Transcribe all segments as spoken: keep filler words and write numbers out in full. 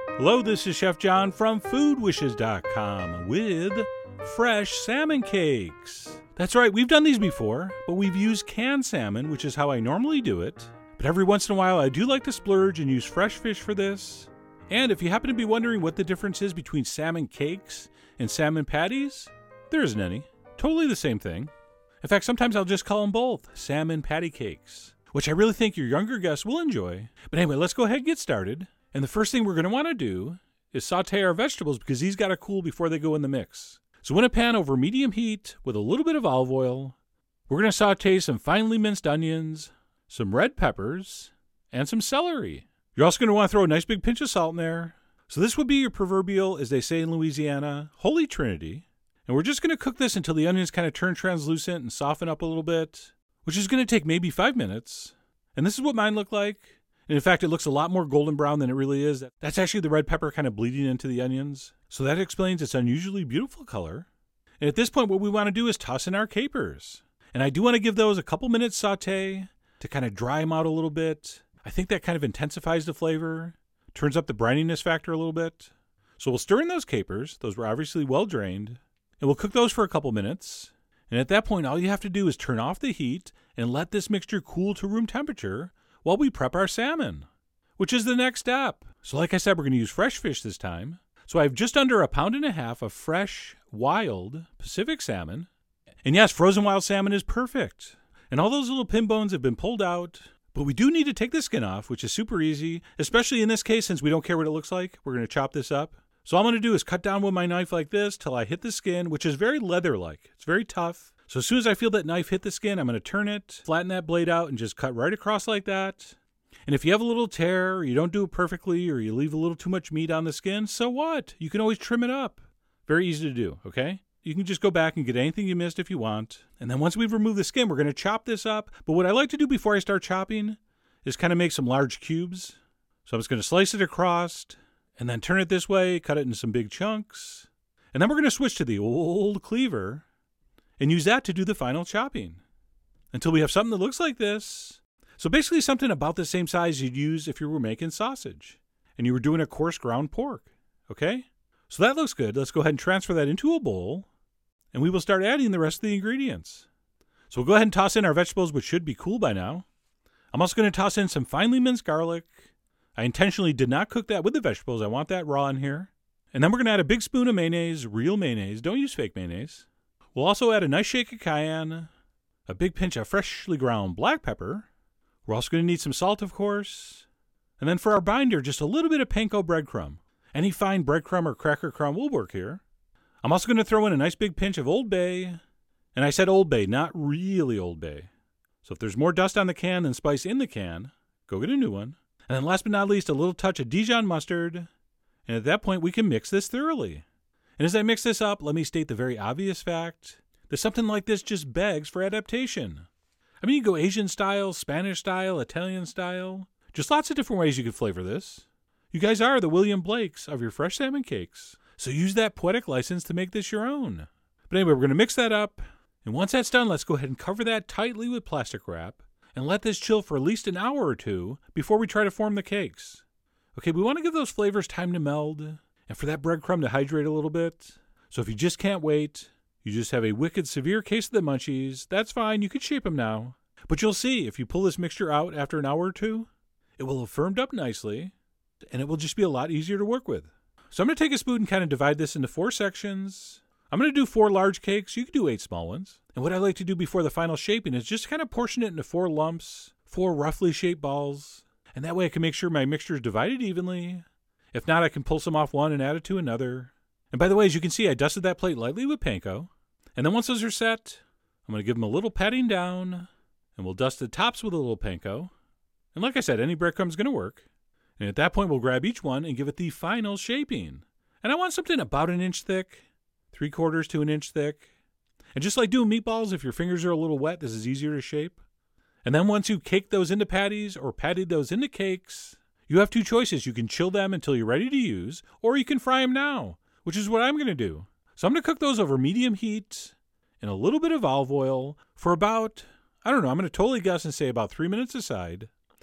Hello, this is Chef John from food wishes dot com with fresh salmon cakes. That's right, we've done these before, but we've used canned salmon, which is how I normally do it. But every once in a while, I do like to splurge and use fresh fish for this. And if you happen to be wondering what the difference is between salmon cakes and salmon patties, there isn't any. Totally the same thing. In fact, sometimes I'll just call them both salmon patty cakes, which I really think your younger guests will enjoy. But anyway, let's go ahead and get started. And the first thing we're going to want to do is saute our vegetables because these got to cool before they go in the mix. So in a pan over medium heat with a little bit of olive oil, we're going to saute some finely minced onions, some red peppers, and some celery. You're also going to want to throw a nice big pinch of salt in there. So this would be your proverbial, as they say in Louisiana, holy trinity. And we're just going to cook this until the onions kind of turn translucent and soften up a little bit, which is going to take maybe five minutes. And this is what mine look like. And in fact, it looks a lot more golden brown than it really is. That's actually the red pepper kind of bleeding into the onions. So that explains its unusually beautiful color. And at this point, what we want to do is toss in our capers. And I do want to give those a couple minutes saute to kind of dry them out a little bit. I think that kind of intensifies the flavor, turns up the brininess factor a little bit. So we'll stir in those capers. Those were obviously well drained. And we'll cook those for a couple minutes. And at that point, all you have to do is turn off the heat and let this mixture cool to room temperature while we prep our salmon, which is the next step. So like I said, we're going to use fresh fish this time. So I have just under a pound and a half of fresh, wild Pacific salmon. And yes, frozen wild salmon is perfect. And all those little pin bones have been pulled out. But we do need to take the skin off, which is super easy, especially in this case since we don't care what it looks like. We're going to chop this up. So all I'm going to do is cut down with my knife like this till I hit the skin, which is very leather-like. It's very tough. So as soon as I feel that knife hit the skin, I'm going to turn it, flatten that blade out, and just cut right across like that. And if you have a little tear, or you don't do it perfectly, or you leave a little too much meat on the skin, so what? You can always trim it up. Very easy to do, okay? You can just go back and get anything you missed if you want. And then once we've removed the skin, we're going to chop this up. But what I like to do before I start chopping is kind of make some large cubes. So I'm just going to slice it across, and then turn it this way, cut it into some big chunks. And then we're going to switch to the old cleaver and use that to do the final chopping until we have something that looks like this. So basically something about the same size you'd use if you were making sausage and you were doing a coarse ground pork, okay? So that looks good. Let's go ahead and transfer that into a bowl, and we will start adding the rest of the ingredients. So we'll go ahead and toss in our vegetables, which should be cool by now. I'm also going to toss in some finely minced garlic. I intentionally did not cook that with the vegetables. I want that raw in here. And then we're going to add a big spoon of mayonnaise, real mayonnaise. Don't use fake mayonnaise. We'll also add a nice shake of cayenne, a big pinch of freshly ground black pepper. We're also going to need some salt, of course. And then for our binder, just a little bit of panko breadcrumb. Any fine breadcrumb or cracker crumb will work here. I'm also going to throw in a nice big pinch of Old Bay. And I said Old Bay, not really Old Bay. So if there's more dust on the can than spice in the can, go get a new one. And then last but not least, a little touch of Dijon mustard. And at that point, we can mix this thoroughly. And as I mix this up, let me state the very obvious fact that something like this just begs for adaptation. I mean, you can go Asian style, Spanish style, Italian style. Just lots of different ways you could flavor this. You guys are the William Blakes of your fresh salmon cakes. So use that poetic license to make this your own. But anyway, we're going to mix that up. And once that's done, let's go ahead and cover that tightly with plastic wrap and let this chill for at least an hour or two before we try to form the cakes. Okay, we want to give those flavors time to meld and for that breadcrumb to hydrate a little bit. So if you just can't wait, you just have a wicked severe case of the munchies, that's fine, you can shape them now. But you'll see, if you pull this mixture out after an hour or two, it will have firmed up nicely, and it will just be a lot easier to work with. So I'm going to take a spoon and kind of divide this into four sections. I'm going to do four large cakes. You can do eight small ones. And what I like to do before the final shaping is just kind of portion it into four lumps, four roughly shaped balls. And that way I can make sure my mixture is divided evenly. If not, I can pull some off one and add it to another. And by the way, as you can see, I dusted that plate lightly with panko. And then once those are set, I'm going to give them a little patting down. And we'll dust the tops with a little panko. And like I said, any breadcrumb is going to work. And at that point, we'll grab each one and give it the final shaping. And I want something about an inch thick, three quarters to an inch thick. And just like doing meatballs, if your fingers are a little wet, this is easier to shape. And then once you cake those into patties or patted those into cakes, you have two choices. You can chill them until you're ready to use, or you can fry them now, which is what I'm going to do. So I'm going to cook those over medium heat in a little bit of olive oil for about, I don't know, I'm going to totally guess and say about three minutes aside.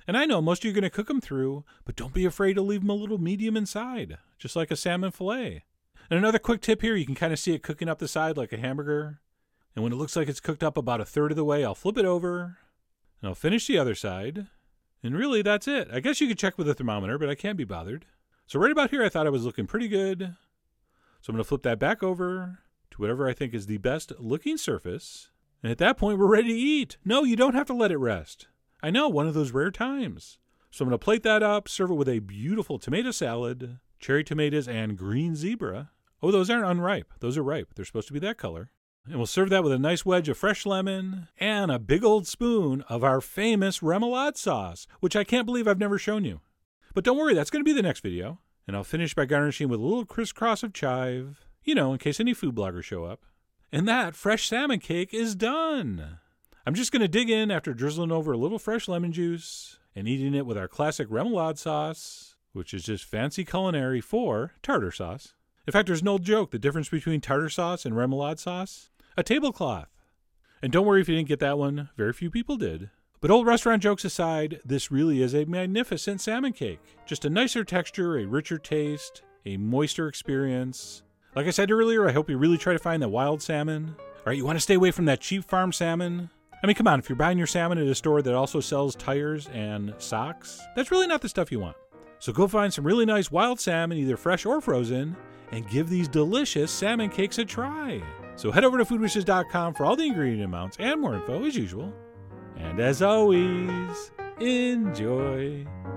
And I know most of you are going to cook them through, but don't be afraid to leave them a little medium inside, just like a salmon fillet. And another quick tip here, you can kind of see it cooking up the side like a hamburger. And when it looks like it's cooked up about a third of the way, I'll flip it over, and I'll finish the other side. And really, that's it. I guess you could check with a thermometer, but I can't be bothered. So right about here, I thought I was looking pretty good. So I'm going to flip that back over to whatever I think is the best looking surface. And at that point, we're ready to eat. No, you don't have to let it rest. I know, one of those rare times. So I'm going to plate that up, serve it with a beautiful tomato salad, cherry tomatoes, and green zebra. Oh, those aren't unripe. Those are ripe. They're supposed to be that color. And we'll serve that with a nice wedge of fresh lemon and a big old spoon of our famous remoulade sauce, which I can't believe I've never shown you. But don't worry, that's going to be the next video. And I'll finish by garnishing with a little crisscross of chive, you know, in case any food bloggers show up. And that fresh salmon cake is done. I'm just going to dig in after drizzling over a little fresh lemon juice and eating it with our classic remoulade sauce, which is just fancy culinary for tartar sauce. In fact, there's no joke, the difference between tartar sauce and remoulade sauce? A tablecloth. And don't worry if you didn't get that one. Very few people did. But old restaurant jokes aside, this really is a magnificent salmon cake. Just a nicer texture, a richer taste, a moister experience. Like I said earlier, I hope you really try to find the wild salmon. All right, you want to stay away from that cheap farm salmon? I mean, come on, if you're buying your salmon at a store that also sells tires and socks, that's really not the stuff you want. So go find some really nice wild salmon, either fresh or frozen, and give these delicious salmon cakes a try. So head over to food wishes dot com for all the ingredient amounts and more info as usual. And as always, enjoy.